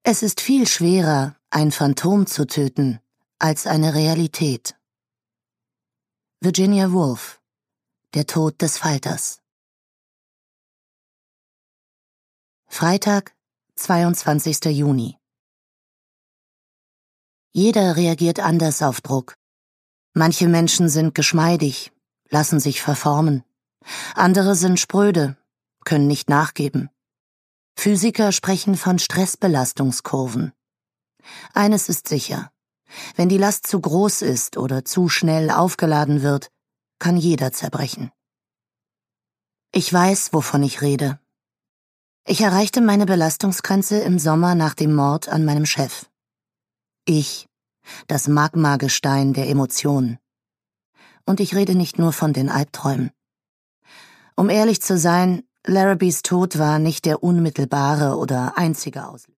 Es ist viel schwerer, ein Phantom zu töten, als eine Realität. Virginia Woolf: Der Tod des Falters. Freitag, 22. Juni. Jeder reagiert anders auf Druck. Manche Menschen sind geschmeidig, lassen sich verformen. Andere sind spröde, können nicht nachgeben. Physiker sprechen von Stressbelastungskurven. Eines ist sicher: Wenn die Last zu groß ist oder zu schnell aufgeladen wird, kann jeder zerbrechen. Ich weiß, wovon ich rede. Ich erreichte meine Belastungsgrenze im Sommer nach dem Mord an meinem Chef. Ich, das Magmagestein der Emotionen. Und ich rede nicht nur von den Albträumen. Um ehrlich zu sein, Larrabees Tod war nicht der unmittelbare oder einzige Auslöser.